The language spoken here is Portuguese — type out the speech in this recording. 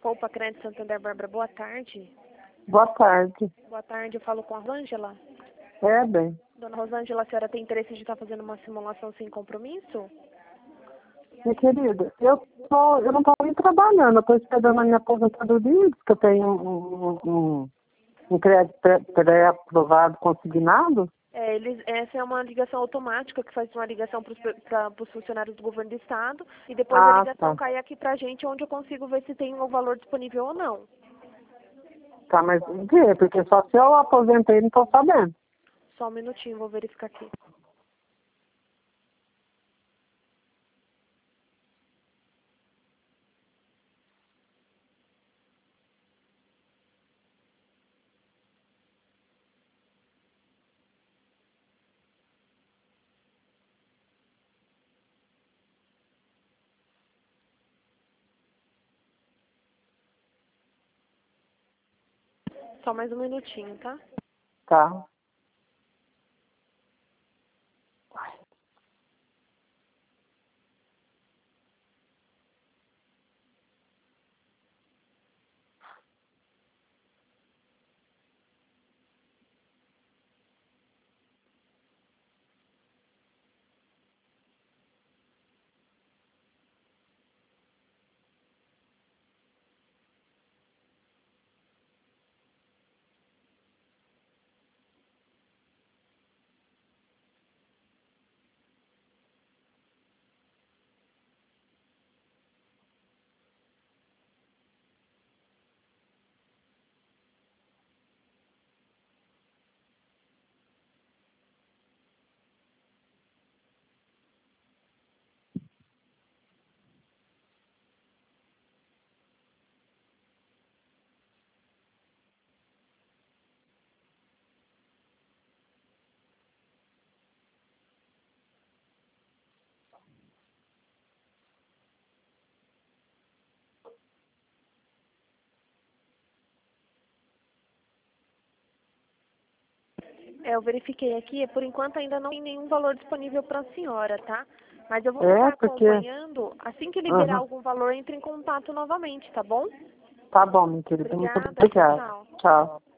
Poupa Crédito Santander, Bárbara, boa tarde. Boa tarde. Boa tarde, eu falo com a Rosângela. É, bem. Dona Rosângela, a senhora tem interesse de estar fazendo uma simulação sem compromisso? Minha querida, eu não estou nem trabalhando, eu estou esperando a minha aposentadoria, diz que eu tenho um crédito pré-aprovado consignado. Essa é uma ligação automática que faz uma ligação para os funcionários do governo do estado e depois a ligação cai aqui para a gente, onde eu consigo ver se tem um valor disponível ou não. Tá, mas o quê? Porque só se eu aposentei, não estou sabendo. Só um minutinho, vou verificar aqui. Só mais um minutinho, tá? Tá. Eu verifiquei aqui, por enquanto ainda não tem nenhum valor disponível para a senhora, tá? Mas eu vou ficar acompanhando. Assim que liberar algum valor, entre em contato novamente, tá bom? Tá bom, minha querida. Obrigada. Muito obrigada. Tchau. Tchau.